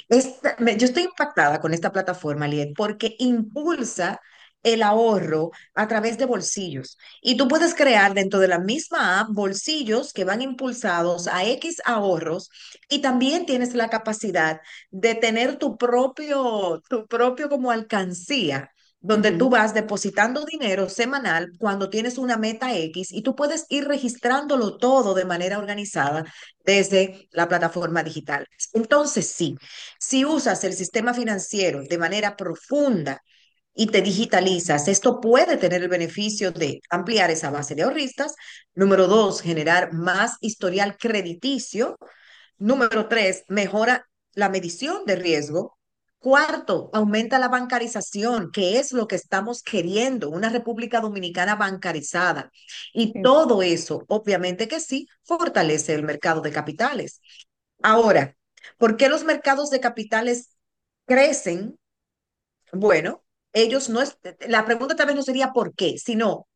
Yo estoy impactada con esta plataforma, Liet, porque impulsa el ahorro a través de bolsillos. Y tú puedes crear dentro de la misma app bolsillos que van impulsados a X ahorros y también tienes la capacidad de tener tu propio como alcancía donde tú Ujú. vas depositando dinero semanal cuando tienes una meta X y tú puedes ir registrándolo todo de manera organizada desde la plataforma digital. Entonces, sí, si usas el sistema financiero de manera profunda y te digitalizas, esto puede tener el beneficio de ampliar esa base de ahorristas. Número dos, generar más historial crediticio. Número tres, mejora la medición de riesgo. Cuarto, aumenta la bancarización, que es lo que estamos queriendo, una República Dominicana bancarizada. Y Sí. todo eso, obviamente que sí, fortalece el mercado de capitales. Ahora, ¿por qué los mercados de capitales crecen? Bueno, ellos no es, la pregunta tal vez no sería por qué, sino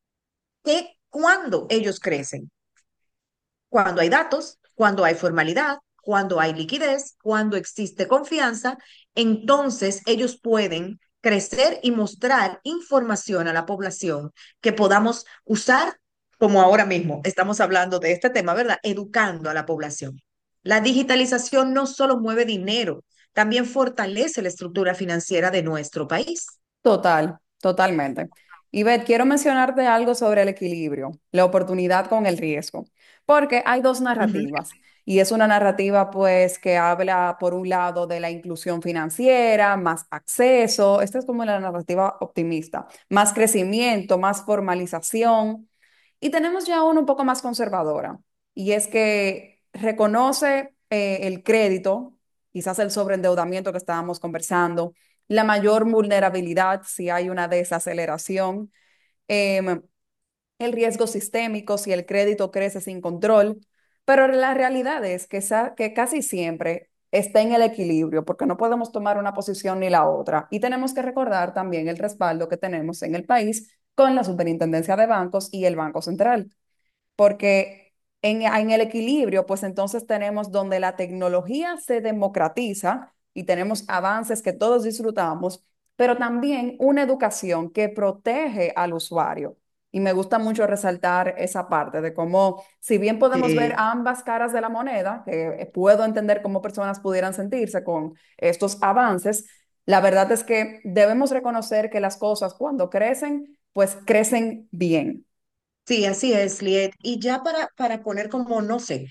cuándo ellos crecen. Cuando hay datos, cuando hay formalidad, cuando hay liquidez, cuando existe confianza, entonces ellos pueden crecer y mostrar información a la población que podamos usar, como ahora mismo estamos hablando de este tema, ¿verdad? Educando a la población. La digitalización no solo mueve dinero, también fortalece la estructura financiera de nuestro país. Total, totalmente. Y Beth, quiero mencionarte algo sobre el equilibrio, la oportunidad con el riesgo, porque hay dos Ujú. narrativas y es una narrativa pues que habla por un lado de la inclusión financiera, más acceso, esta es como la narrativa optimista, más crecimiento, más formalización y tenemos ya una un poco más conservadora y es que reconoce el crédito, quizás el sobreendeudamiento que estábamos conversando, la mayor vulnerabilidad si hay una desaceleración, em, el riesgo sistémico si el crédito crece sin control, pero la realidad es que casi siempre está en el equilibrio, porque no podemos tomar una posición ni la otra. Y tenemos que recordar también el respaldo que tenemos en el país con la Superintendencia de Bancos y el Banco Central porque en el equilibrio, pues entonces tenemos donde la tecnología se democratiza y tenemos avances que todos disfrutamos, pero también una educación que protege al usuario. Y me gusta mucho resaltar esa parte de cómo, si bien podemos ver Sí. ambas caras de la moneda, que puedo entender cómo personas pudieran sentirse con estos avances, la verdad es que debemos reconocer que las cosas cuando crecen, pues crecen bien. Sí, así es, Liet. Y ya para poner como, no sé,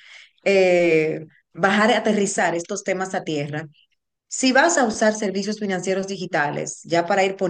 eh, bajar, aterrizar estos temas a tierra, si vas a usar servicios financieros digitales, ya para ir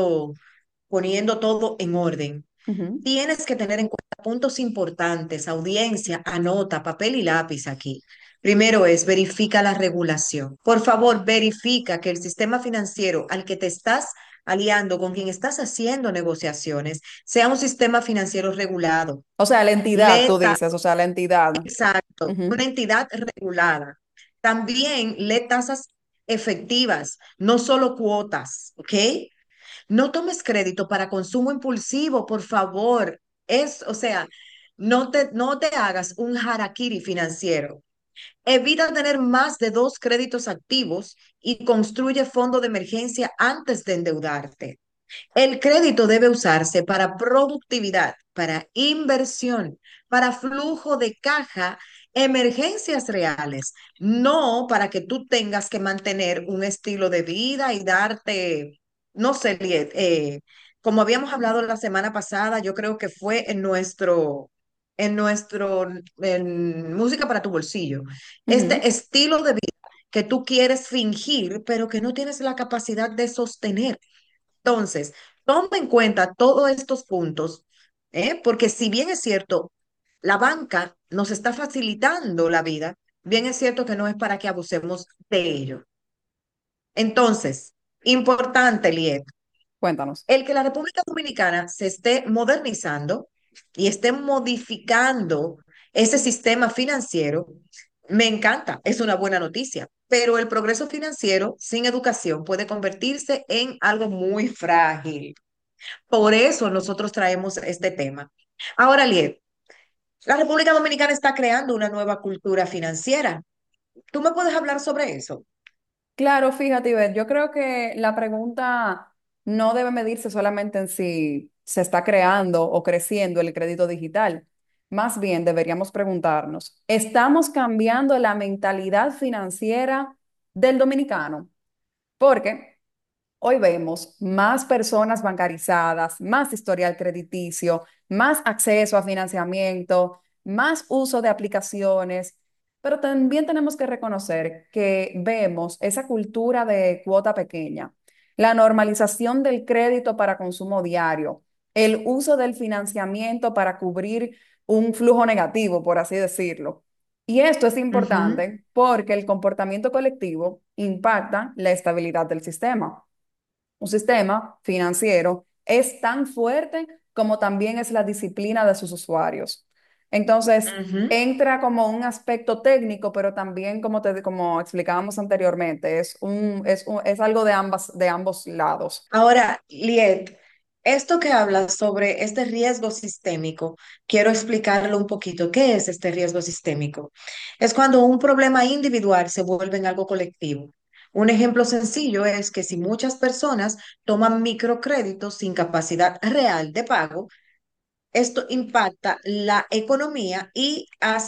poniendo todo en orden, Ujú. tienes que tener en cuenta puntos importantes. Audiencia, anota, papel y lápiz aquí. Primero es verifica la regulación. Por favor, verifica que el sistema financiero al que te estás aliando, con quien estás haciendo negociaciones, sea un sistema financiero regulado. O sea, la entidad, Lee tú dices, o sea, la entidad. Exacto, Ujú. una entidad regulada. También lee tasas efectivas, no solo cuotas, ¿ok? No tomes crédito para consumo impulsivo, por favor. O sea, no te hagas un harakiri financiero. Evita tener más de dos créditos activos y construye fondo de emergencia antes de endeudarte. El crédito debe usarse para productividad, para inversión, para flujo de caja, emergencias reales, no para que tú tengas que mantener un estilo de vida y darte, no sé, como habíamos hablado la semana pasada, yo creo que fue en Música para tu bolsillo, Ujú. este estilo de vida que tú quieres fingir, pero que no tienes la capacidad de sostener. Entonces, toma en cuenta todos estos puntos, porque si bien es cierto, la banca nos está facilitando la vida, bien es cierto que no es para que abusemos de ello. Entonces, importante, Liet, Cuéntanos. el que la República Dominicana se esté modernizando y esté modificando ese sistema financiero, me encanta, es una buena noticia, pero el progreso financiero sin educación puede convertirse en algo muy frágil. Por eso nosotros traemos este tema. Ahora, Liet, la República Dominicana está creando una nueva cultura financiera. ¿Tú me puedes hablar sobre eso? Claro, fíjate, Ivette, yo creo que la pregunta no debe medirse solamente en si se está creando o creciendo el crédito digital. Más bien deberíamos preguntarnos, ¿estamos cambiando la mentalidad financiera del dominicano? Porque hoy vemos más personas bancarizadas, más historial crediticio, más acceso a financiamiento, más uso de aplicaciones, pero también tenemos que reconocer que vemos esa cultura de cuota pequeña, la normalización del crédito para consumo diario, el uso del financiamiento para cubrir un flujo negativo, por así decirlo. Y esto es Ujú, importante porque el comportamiento colectivo impacta la estabilidad del sistema. Un sistema financiero es tan fuerte como también es la disciplina de sus usuarios. Entonces, ujú. entra como un aspecto técnico, pero también, como explicábamos anteriormente, es algo de ambos lados. Ahora, Liet, esto que hablas sobre este riesgo sistémico, quiero explicarlo un poquito. ¿Qué es este riesgo sistémico? Es cuando un problema individual se vuelve en algo colectivo. Un ejemplo sencillo es que si muchas personas toman microcréditos sin capacidad real de pago, esto impacta la economía y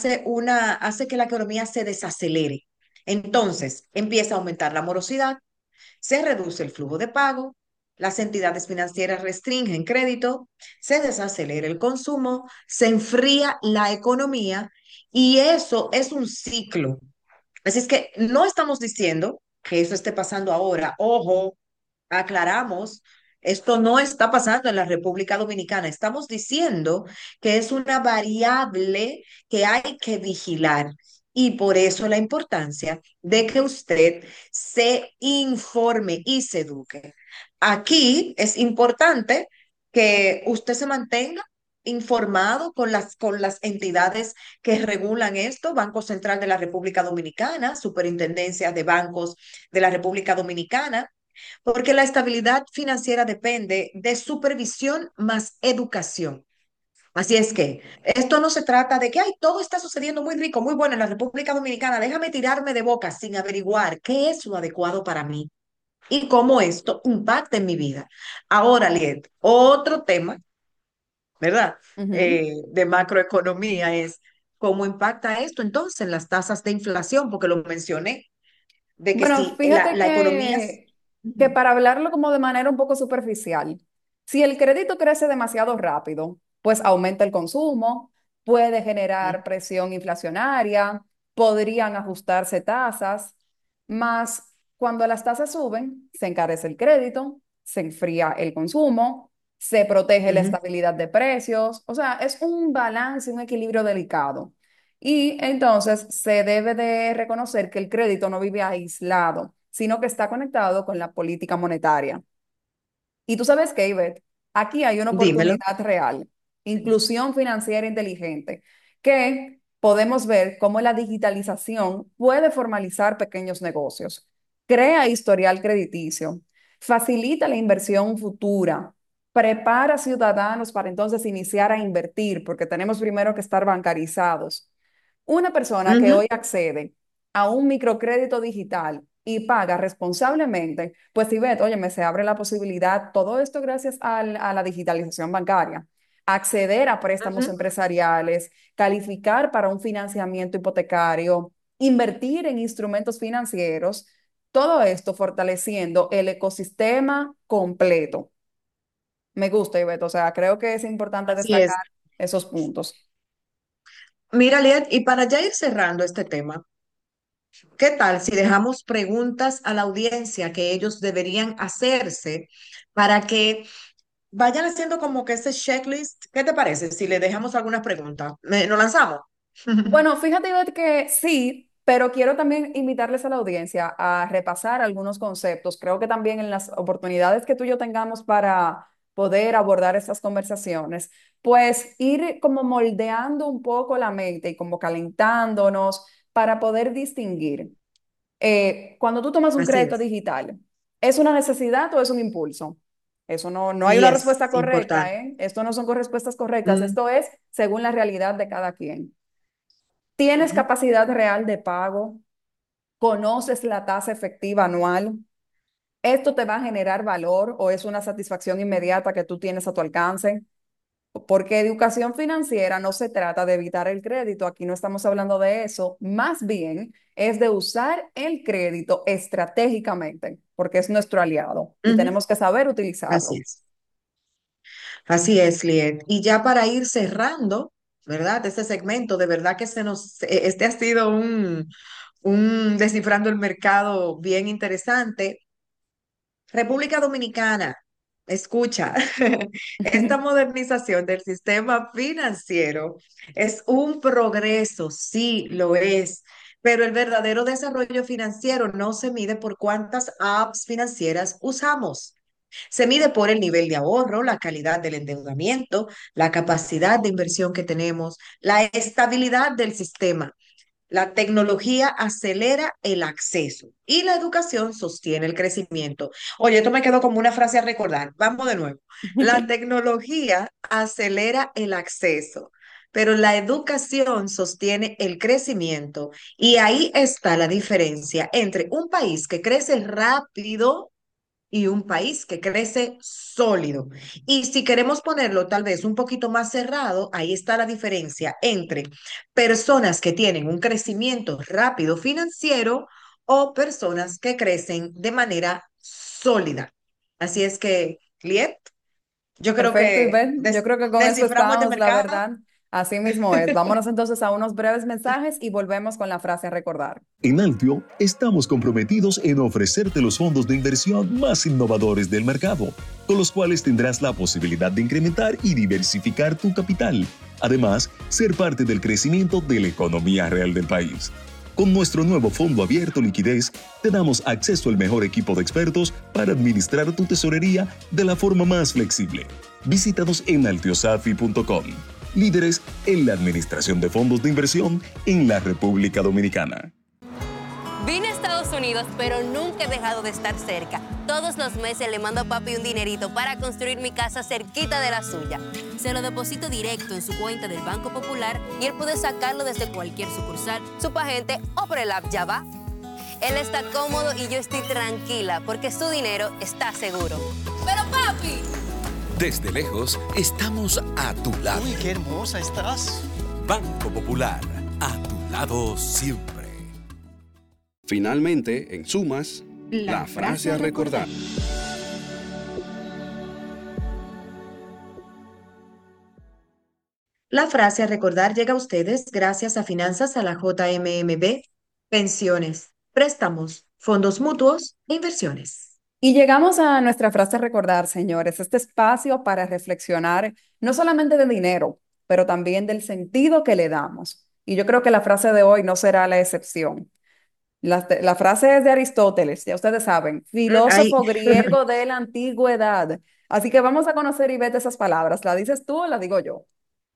hace que la economía se desacelere. Entonces, empieza a aumentar la morosidad, se reduce el flujo de pago, las entidades financieras restringen crédito, se desacelera el consumo, se enfría la economía y eso es un ciclo. Así es que no estamos diciendo que eso esté pasando ahora. Ojo, aclaramos, esto no está pasando en la República Dominicana. Estamos diciendo que es una variable que hay que vigilar. Y por eso la importancia de que usted se informe y se eduque. Aquí es importante que usted se mantenga informado con las entidades que regulan esto, Banco Central de la República Dominicana, Superintendencia de Bancos de la República Dominicana, porque la estabilidad financiera depende de supervisión más educación. Así es que esto no se trata de que, ay, todo está sucediendo muy rico, muy bueno en la República Dominicana, déjame tirarme de boca sin averiguar qué es lo adecuado para mí y cómo esto impacta en mi vida. Ahora, Liet, otro tema, ¿verdad? Ujú. De macroeconomía es cómo impacta esto entonces en las tasas de inflación, porque lo mencioné, de que Bueno, si fíjate la economía... que para hablarlo como de manera un poco superficial, si el crédito crece demasiado rápido, pues aumenta el consumo, puede generar presión inflacionaria, podrían ajustarse tasas, más cuando las tasas suben, se encarece el crédito, se enfría el consumo, se protege la Ujú. estabilidad de precios, o sea, es un balance, un equilibrio delicado. Y entonces se debe de reconocer que el crédito no vive aislado, sino que está conectado con la política monetaria. Y tú sabes qué, Ivette, aquí hay una Dímelo. oportunidad real, inclusión financiera inteligente, que podemos ver cómo la digitalización puede formalizar pequeños negocios, crea historial crediticio, facilita la inversión futura, prepara ciudadanos para entonces iniciar a invertir, porque tenemos primero que estar bancarizados. Una persona que Ujú. hoy accede a un microcrédito digital y paga responsablemente, pues si ves, oye, me se abre la posibilidad, todo esto gracias a la digitalización bancaria, acceder a préstamos Ujú. empresariales, calificar para un financiamiento hipotecario, invertir en instrumentos financieros, todo esto fortaleciendo el ecosistema completo. Me gusta, Ivette, o sea, creo que es importante Así es. destacar esos puntos. Mira, Liet, y para ya ir cerrando este tema, ¿qué tal si dejamos preguntas a la audiencia que ellos deberían hacerse para que vayan haciendo como que ese checklist? ¿Qué te parece si le dejamos algunas preguntas? ¿Nos lanzamos? Bueno, fíjate Ivette, que sí, pero quiero también invitarles a la audiencia a repasar algunos conceptos. Creo que también en las oportunidades que tú y yo tengamos para poder abordar estas conversaciones, pues ir como moldeando un poco la mente y como calentándonos para poder distinguir. Cuando tú tomas un Así crédito es. digital, ¿es una necesidad o es un impulso? Eso no hay Y una es respuesta correcta, importante. ¿eh? Esto no son respuestas correctas, Mm, esto es según la realidad de cada quien. ¿Tienes ujú. capacidad real de pago? ¿Conoces la tasa efectiva anual? ¿Esto te va a generar valor o es una satisfacción inmediata que tú tienes a tu alcance? Porque educación financiera no se trata de evitar el crédito, aquí no estamos hablando de eso, más bien es de usar el crédito estratégicamente, porque es nuestro aliado y Ujú. tenemos que saber Así utilizarlo. es. Así es, Liet. Y ya para ir cerrando, ¿verdad? Este segmento, de verdad que este ha sido un descifrando el mercado bien interesante. República Dominicana, escucha, esta modernización del sistema financiero es un progreso, sí lo es, pero el verdadero desarrollo financiero no se mide por cuántas apps financieras usamos. Se mide por el nivel de ahorro, la calidad del endeudamiento, la capacidad de inversión que tenemos, la estabilidad del sistema. La tecnología acelera el acceso y la educación sostiene el crecimiento. Oye, esto me quedó como una frase a recordar. Vamos de nuevo. La tecnología acelera el acceso, pero la educación sostiene el crecimiento. Y ahí está la diferencia entre un país que crece rápido y un país que crece sólido. Y si queremos ponerlo tal vez un poquito más cerrado, ahí está la diferencia entre personas que tienen un crecimiento rápido financiero o personas que crecen de manera sólida. Así es que, Liet, yo creo Perfecto, que Ivette. Yo creo que con eso desciframos este estamos, la mercado. verdad. Así mismo es. Vámonos entonces a unos breves mensajes y volvemos con la frase a recordar. En Altio estamos comprometidos en ofrecerte los fondos de inversión más innovadores del mercado, con los cuales tendrás la posibilidad de incrementar y diversificar tu capital. Además, ser parte del crecimiento de la economía real del país. Con nuestro nuevo fondo abierto liquidez, te damos acceso al mejor equipo de expertos para administrar tu tesorería de la forma más flexible. Visítanos en altiosafi.com. Líderes en la administración de fondos de inversión en la República Dominicana. Vine a Estados Unidos, pero nunca he dejado de estar cerca. Todos los meses le mando a papi un dinerito para construir mi casa cerquita de la suya. Se lo deposito directo en su cuenta del Banco Popular y él puede sacarlo desde cualquier sucursal, subagente o por el app Ya Va. Él está cómodo y yo estoy tranquila porque su dinero está seguro. ¡Pero papi! Desde lejos, estamos a tu lado. Uy, qué hermosa estás. Banco Popular, a tu lado siempre. Finalmente, en sumas, la frase a recordar. La frase a recordar llega a ustedes gracias a Finanzas a la JMMB, pensiones, préstamos, fondos mutuos e inversiones. Y llegamos a nuestra frase a recordar, señores, este espacio para reflexionar no solamente de dinero, pero también del sentido que le damos. Y yo creo que la frase de hoy no será la excepción. La frase es de Aristóteles, ya ustedes saben, Ay, filósofo griego de la antigüedad. Así que vamos a conocer y ver esas palabras. ¿La dices tú o la digo yo?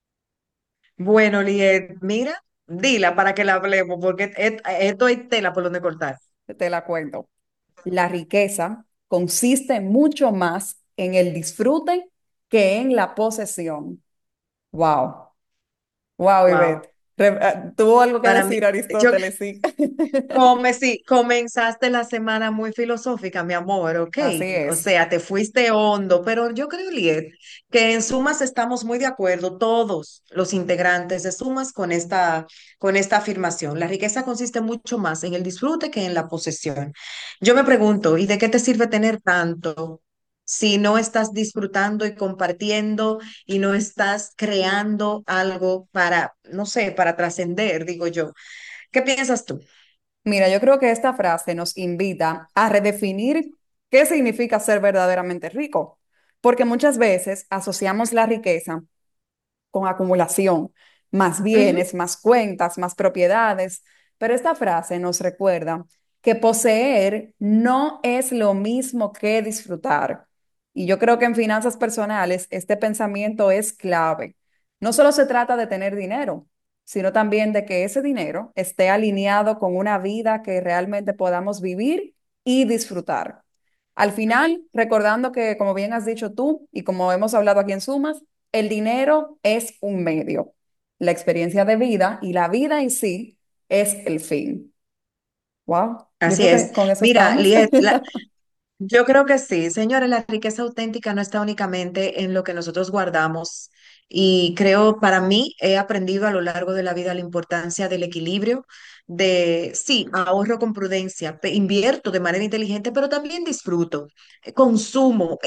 bueno, Liet, mira, dila para que la hablemos, porque esto hay tela por donde cortar. Te la cuento. La riqueza consiste mucho más en el disfrute que en la posesión. Wow, wow, Wow. Ivette. Tuvo algo que Para mí, decir yo, Aristóteles, sí. sí, comenzaste la semana muy filosófica, mi amor, ¿ok? Así O es. sea, te fuiste hondo, pero yo creo, Liet, que en sumas estamos muy de acuerdo, todos los integrantes de sumas con esta afirmación. La riqueza consiste mucho más en el disfrute que en la posesión. Yo me pregunto, ¿y de qué te sirve tener tanto si no estás disfrutando y compartiendo y no estás creando algo para, no sé, para trascender, digo yo? ¿Qué piensas tú? Mira, yo creo que esta frase nos invita a redefinir qué significa ser verdaderamente rico, porque muchas veces asociamos la riqueza con acumulación, más Ujú. bienes, más cuentas, más propiedades, pero esta frase nos recuerda que poseer no es lo mismo que disfrutar. Y yo creo que en finanzas personales este pensamiento es clave. No solo se trata de tener dinero, sino también de que ese dinero esté alineado con una vida que realmente podamos vivir y disfrutar. Al final, recordando que, como bien has dicho tú y como hemos hablado aquí en Sumas, el dinero es un medio. La experiencia de vida y la vida en sí es el fin. Wow, yo Así creo es. que con eso Mira, estamos. Liet, yo creo que sí, señores, la riqueza auténtica no está únicamente en lo que nosotros guardamos y creo, para mí, he aprendido a lo largo de la vida la importancia del equilibrio, de, sí, ahorro con prudencia, invierto de manera inteligente, pero también disfruto, consumo,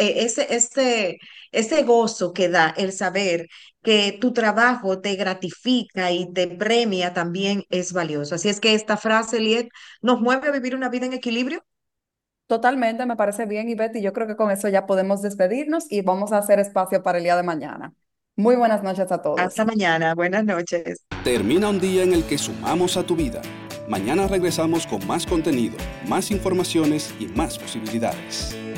ese gozo que da el saber que tu trabajo te gratifica y te premia también es valioso. Así es que esta frase, Liet, nos mueve a vivir una vida en equilibrio. Totalmente, me parece bien, Ivette, y yo creo que con eso ya podemos despedirnos y vamos a hacer espacio para el día de mañana. Muy buenas noches a Hasta todos. mañana, buenas noches. Termina un día en el que sumamos a tu vida. Mañana regresamos con más contenido, más informaciones y más posibilidades.